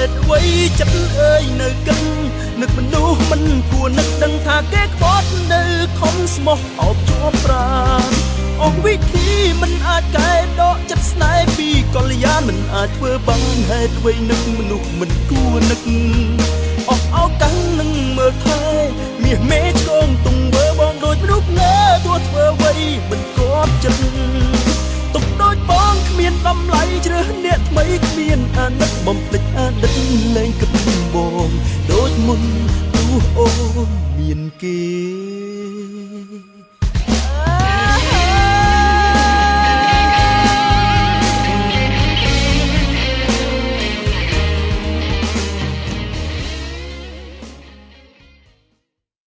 ตุអ្វីចិត្តអើយនៅគិតនឹកមនុស្សមិនគួរនឹកដឹងថាគេក្បត់នៅខំស្មោះអោបជាប់ប្រាណអស់វិធីមិនអាចកែដកចិត្តស្នេហ៍ពីកល្យានមិនអាចធ្វើបានហេតុអ្វីនឹកមនុស្សមិនគួរនឹកអស់ឱកាសនឹងមើលថែមាសមេឆ្កងទង្វើបងដូចមនុស្សលើទោះធ្វើអ្វីមិនគាប់ចិត្តទុកដូចបងគ្មានតម្លៃជ្រើសអ្នកថ្មីគ្មានអាណិតបំភ្លេចអតីតលែងគិតបងដូចមុនព្រោះអូនមានគេ